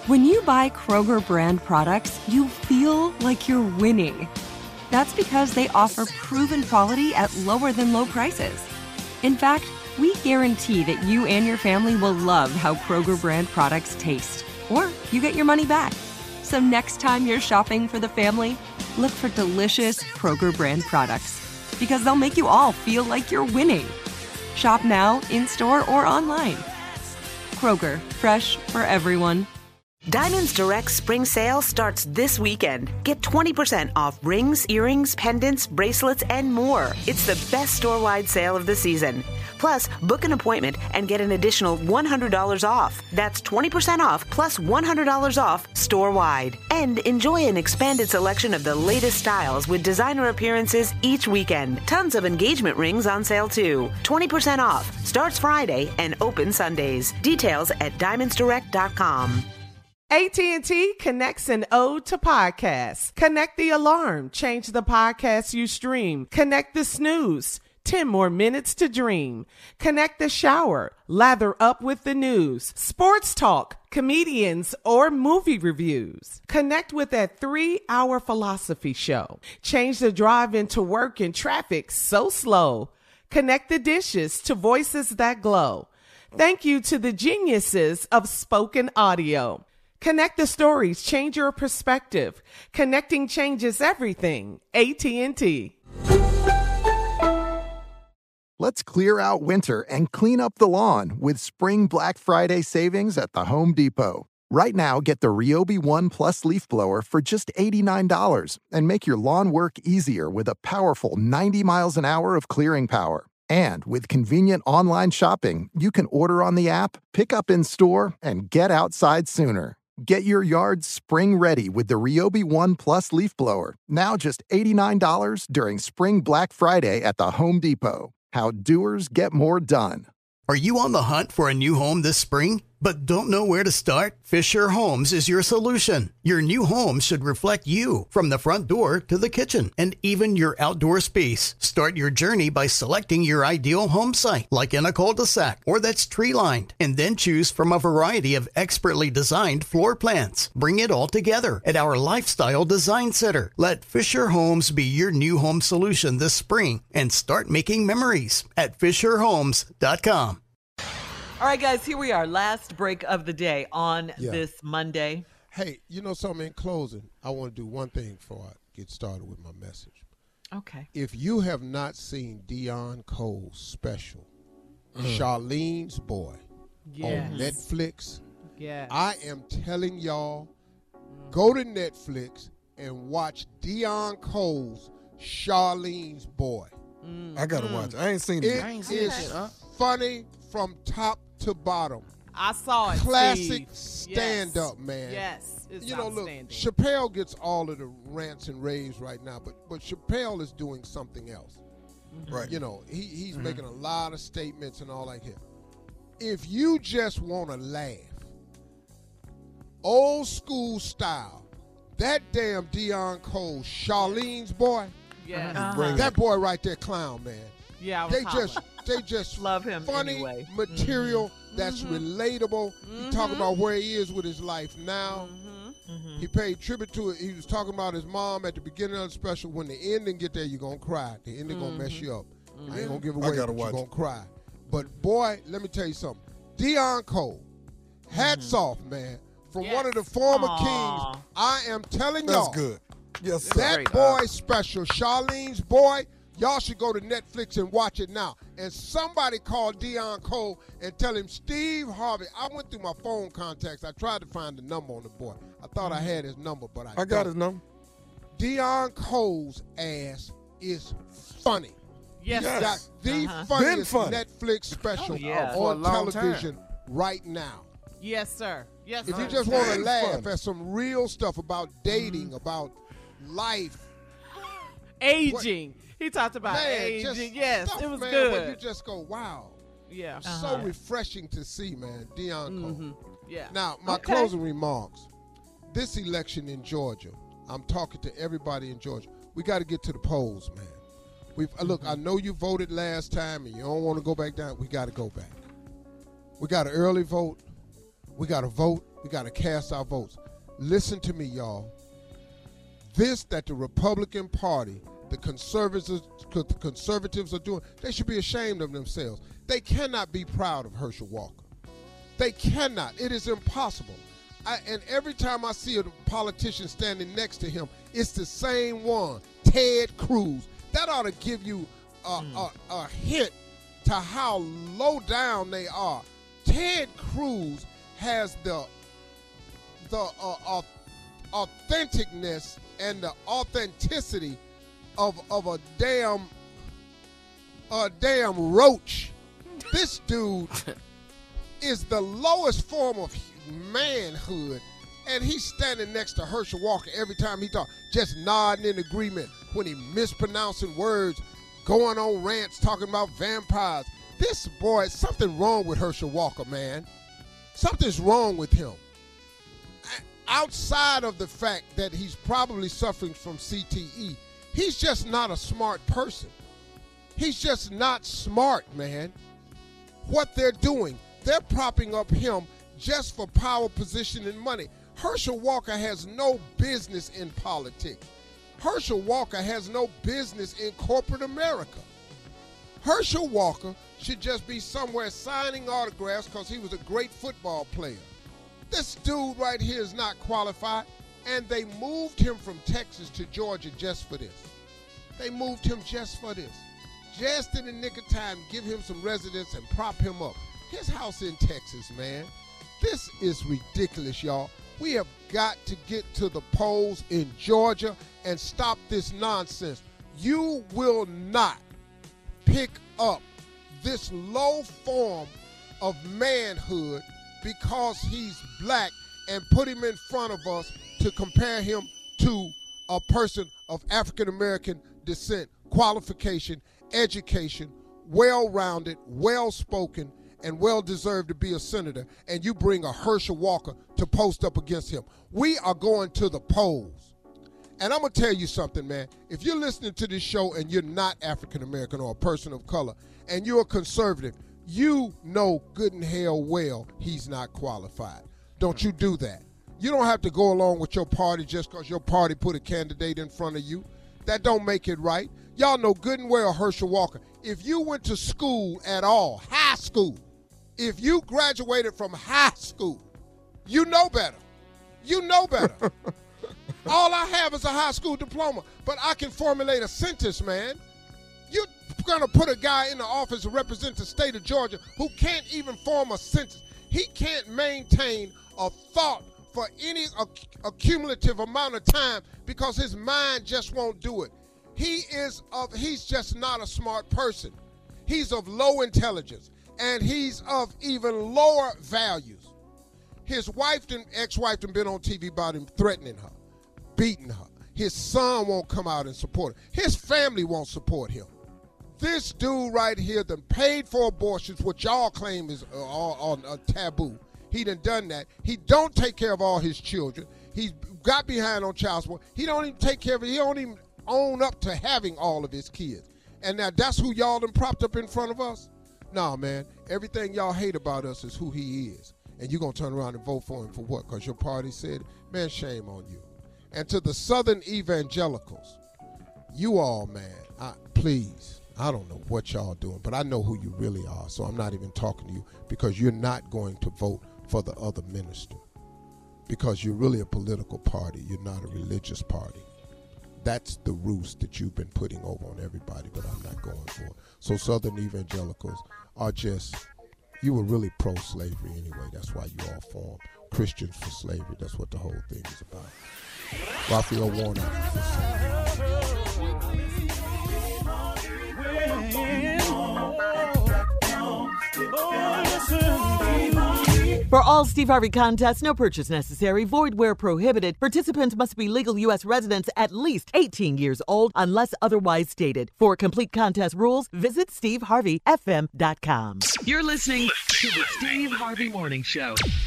When you buy Kroger brand products, you feel like you're winning. That's because they offer proven quality at lower than low prices. In fact, we guarantee that you and your family will love how Kroger brand products taste, or you get your money back. So next time you're shopping for the family, look for delicious Kroger brand products, because they'll make you all feel like you're winning. Shop now, in-store, or online. Kroger, fresh for everyone. Diamonds Direct Spring Sale starts this weekend. Get 20% off rings, earrings, pendants, bracelets, and more. It's the best store-wide sale of the season. Plus, book an appointment and get an additional $100 off. That's 20% off plus $100 off store-wide. And enjoy an expanded selection of the latest styles with designer appearances each weekend. Tons of engagement rings on sale too. 20% off. Starts Friday and open Sundays. Details at diamondsdirect.com. AT&T connects an ode to podcasts. Connect the alarm. Change the podcast you stream. Connect the snooze. 10 more minutes to dream. Connect the shower. Lather up with the news. Sports talk, comedians, or movie reviews. Connect with that 3-hour philosophy show. Change the drive into work in traffic so slow. Connect the dishes to voices that glow. Thank you to the geniuses of spoken audio. Connect the stories, change your perspective. Connecting changes everything. AT&T. Let's clear out winter and clean up the lawn with Spring Black Friday savings at the Home Depot. Right now, get the Ryobi One Plus leaf blower for just $89 and make your lawn work easier with a powerful 90 miles an hour of clearing power. And with convenient online shopping, you can order on the app, pick up in store, and get outside sooner. Get your yard spring ready with the Ryobi One Plus leaf blower, now just $89 during Spring Black Friday at the Home Depot. How doers get more done. Are you on the hunt for a new home this spring, but don't know where to start? Fisher Homes is your solution. Your new home should reflect you, from the front door to the kitchen, and even your outdoor space. Start your journey by selecting your ideal home site, like in a cul-de-sac or that's tree-lined, and then choose from a variety of expertly designed floor plans. Bring it all together at our Lifestyle Design Center. Let Fisher Homes be your new home solution this spring and start making memories at FisherHomes.com. All right, guys, here we are. Last break of the day on this Monday. Hey, you know something, in closing, I want to do one thing before I get started with my message. Okay. If you have not seen Deon Cole's special, Charlene's Boy, on Netflix, I am telling y'all, go to Netflix and watch Deon Cole's Charlene's Boy. I got to watch it. I ain't seen it. It is funny from top to bottom. I saw it. Classic Steve. stand-up, man. Yes, it's you know, look, outstanding. Chappelle gets all of the rants and raves right now, but Chappelle is doing something else. Right. You know, he's making a lot of statements and all like that. If you just want to laugh, old school style, that damn Deon Cole, Charlene's Boy, that boy right there, clown, man. Yeah, they just love him funny anyway. material that's relatable. He talking about where he is with his life now. He paid tribute to it. He was talking about his mom at the beginning of the special. When the ending get there, you're going to cry. The ending going to mess you up. I ain't going to give away, but you're going to cry. But, boy, let me tell you something. Deon Cole, hats off, man. From one of the former kings, I am telling y'all. That's good. Yes, sir. That boy special, Charlene's Boy, y'all should go to Netflix and watch it now. And somebody call Deon Cole and tell him, Steve Harvey, I went through my phone contacts. I tried to find the number on the boy. I thought I had his number, but I got his number. Deon Cole's ass is funny. Yes. Got the funniest Netflix special on television right now. Yes, sir. Yes, if sir. you just want to laugh at some real stuff about dating, about life. Aging. He talked about aging. Yes, stuff, it was man, good. Where you just go, wow. Yeah. So refreshing to see, man. Deon Cole. Yeah. Now, my closing remarks. This election in Georgia, I'm talking to everybody in Georgia. We got to get to the polls, man. Look, I know you voted last time and you don't want to go back down. We got to go back. We got to early vote. We got to vote. We got to cast our votes. Listen to me, y'all. This that the Republican Party, the conservatives are doing, they should be ashamed of themselves. They cannot be proud of Herschel Walker. They cannot. It is impossible. And every time I see a politician standing next to him, it's the same one, Ted Cruz. That ought to give you a hint to how low down they are. Ted Cruz has the authenticness and the authenticity of a damn roach. This dude is the lowest form of manhood, and he's standing next to Herschel Walker every time he talks, just nodding in agreement when he mispronouncing words, going on rants talking about vampires. This boy, something wrong with Herschel Walker, man. Something's wrong with him. Outside of the fact that he's probably suffering from CTE, he's just not a smart person. He's just not smart, man. What they're doing, they're propping up him just for power, position, and money. Herschel Walker has no business in politics. Herschel Walker has no business in corporate America. Herschel Walker should just be somewhere signing autographs because he was a great football player. This dude right here is not qualified, and they moved him from Texas to Georgia just for this. They moved him just for this. Just in the nick of time, give him some residence and prop him up. His house in Texas, man. This is ridiculous, y'all. We have got to get to the polls in Georgia and stop this nonsense. You will not pick up this low form of manhood because he's black and put him in front of us to compare him to a person of African-American descent, qualification, education, well-rounded, well-spoken, and well-deserved to be a senator, and you bring a Herschel Walker to post up against him. We are going to the polls. And I'm going to tell you something, man. If you're listening to this show and you're not African-American or a person of color, and you're a conservative, you know good and hell well he's not qualified. Don't you do that. You don't have to go along with your party just because your party put a candidate in front of you. That don't make it right. Y'all know good and well Herschel Walker. If you went to school at all, high school, if you graduated from high school, you know better. You know better. All I have is a high school diploma, but I can formulate a sentence, man. You're going to put a guy in the office to represent the state of Georgia who can't even form a sentence. He can't maintain a thought for any accumulative amount of time because his mind just won't do it. He's just not a smart person. He's of low intelligence, and he's of even lower values. His wife and ex-wife have been on TV about him threatening her, beating her. His son won't come out and support him. His family won't support him. This dude right here done paid for abortions, which y'all claim is a taboo. He done that. He don't take care of all his children. He got behind on child support. He don't even take care of it. He don't even own up to having all of his kids. And now that's who y'all done propped up in front of us? Nah, man. Everything y'all hate about us is who he is. And you're going to turn around and vote for him for what? Because your party said, man, shame on you. And to the Southern evangelicals, you all, man, please, I don't know what y'all doing, but I know who you really are, so I'm not even talking to you because you're not going to vote for the other minister because you're really a political party. You're not a religious party. That's the roost that you've been putting over on everybody, but I'm not going for. So Southern evangelicals are just, you were really pro-slavery anyway. That's why you all formed Christians for Slavery. That's what the whole thing is about. Raphael Warnock. For all Steve Harvey contests, no purchase necessary, void where prohibited. Participants must be legal U.S. residents at least 18 years old unless otherwise stated. For complete contest rules, visit SteveHarveyFM.com. You're listening to the Steve Harvey Morning Show.